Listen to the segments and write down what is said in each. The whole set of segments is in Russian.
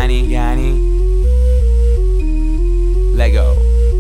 Яни. Lego.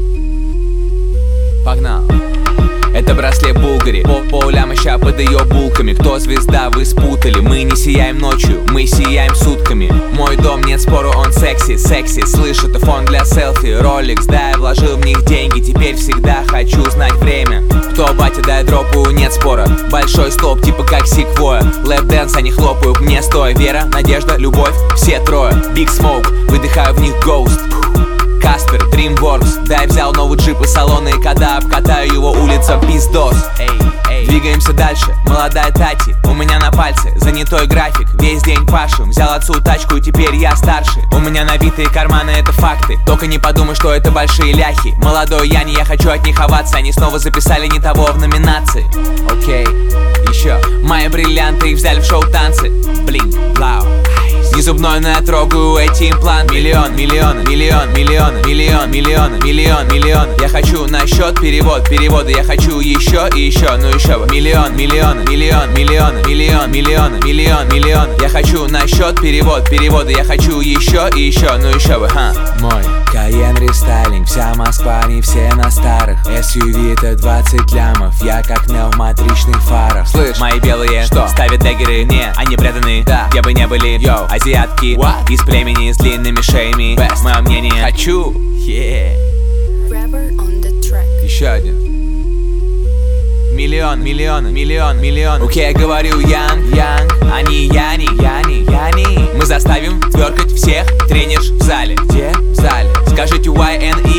Погнал. Это браслет Булгари. По улям ща под ее булками. Кто звезда, вы спутали. Мы не сияем ночью, мы сияем сутками. Мой дом, нет спору, он секси. Слышь, это фон для селфи. Rolex, да, я вложил в них деньги. Теперь всегда хочу знать время. Кто батя, дай дропу, нет спора. Большой столб, типа как секвоя. Лэп дэнс, они хлопают мне стоя. Вера, надежда, любовь, все трое. Big Smoke, выдыхаю в них Ghost. Каспер, DreamWorks. Да, я взял новый джип из салона и когда обкатаю его, улица пиздос. Двигаемся дальше, молодая Тати. У меня на пальце занятой график. Весь день пашем, взял отцу тачку и теперь я старший. У меня набитые карманы, это факты. Только не подумай, что это большие ляхи. Молодой Яни, я хочу от них ховаться. Они снова записали не того в номинации. Окей, еще. Мои бриллианты их взяли в шоу танцы. Блин, блау. Не зубной, но я трогаю эти импланты. Миллион. Я хочу на счет переводы. Я хочу еще и еще, ну еще бы. Миллион. Я хочу на счет переводы. Я хочу еще и еще, ну еще бы. Мой Кайен рестайлинг, вся Москва, не все на старых. SUV это 20 лямов, я как Нео в матричных фарах. Слышь, мои белые, что? Ставят дэггеры, не, они преданные, да, где бы не были, йоу, азиатки, what? Из племени с длинными шеями, best, мое мнение, хочу, yeah. Еще один. Миллион. Окей, я говорю Янг, они Яни. Мы заставим тверкать всех, тренер в зале. Где? В зале. Скажите YNE.